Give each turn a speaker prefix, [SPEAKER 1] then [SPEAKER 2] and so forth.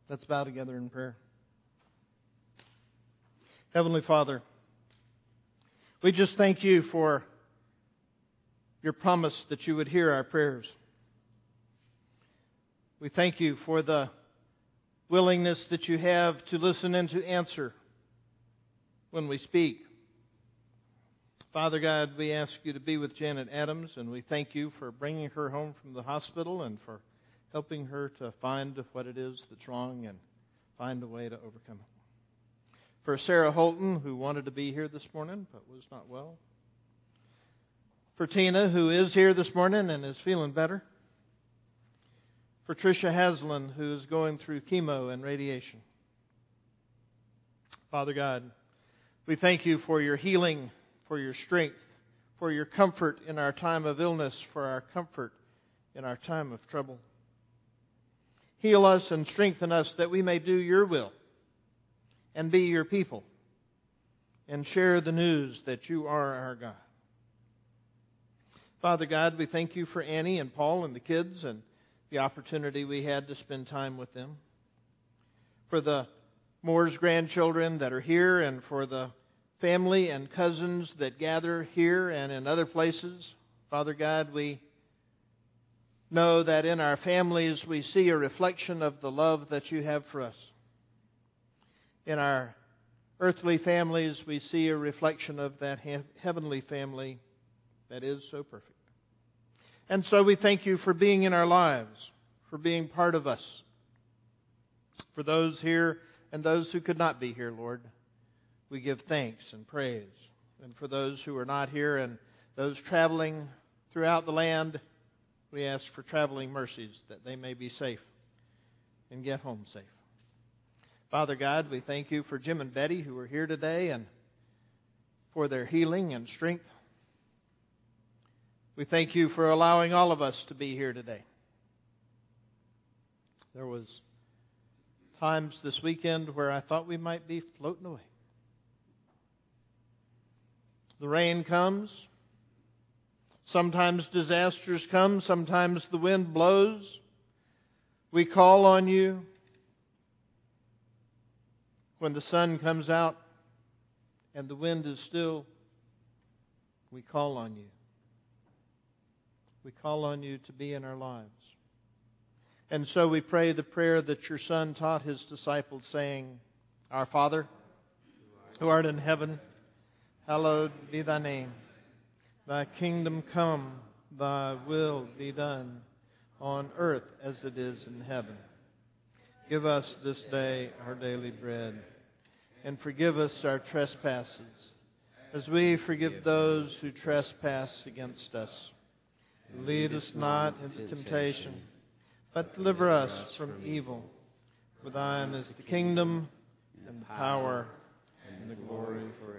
[SPEAKER 1] Let's bow together in prayer. Heavenly Father, we just thank you for your promise that you would hear our prayers. We thank you for the willingness that you have to listen and to answer when we speak. Father God, we ask you to be with Janet Adams, and we thank you for bringing her home from the hospital and for helping her to find what it is that's wrong and find a way to overcome it. For Sarah Holton, who wanted to be here this morning but was not well. For Tina, who is here this morning and is feeling better. For Tricia Haslam, who is going through chemo and radiation. Father God, we thank you for your healing, for your strength, for your comfort in our time of illness, for our comfort in our time of trouble. Heal us and strengthen us that we may do your will and be your people and share the news that you are our God. Father God, we thank you for Annie and Paul and the kids and the opportunity we had to spend time with them. For the Moore's grandchildren that are here and for the family and cousins that gather here and in other places. Father God, we know that in our families we see a reflection of the love that you have for us. In our earthly families we see a reflection of that heavenly family that is so perfect. And so we thank you for being in our lives, for being part of us. For those here and those who could not be here, Lord, we give thanks and praise. And for those who are not here and those traveling throughout the land, we ask for traveling mercies that they may be safe and get home safe. Father God, we thank you for Jim and Betty who are here today and for their healing and strength. We thank you for allowing all of us to be here today. There was times this weekend where I thought we might be floating away. The rain comes. Sometimes disasters come. Sometimes the wind blows. We call on you. When the sun comes out and the wind is still, we call on you. We call on you to be in our lives. And so we pray the prayer that your Son taught his disciples, saying, Our Father, who art in heaven, hallowed be thy name. Thy kingdom come, thy will be done, on earth as it is in heaven. Give us this day our daily bread, and forgive us our trespasses, as we forgive those who trespass against us. Lead us not into temptation, but deliver us from evil. For thine is the kingdom, and the power, and the glory forever.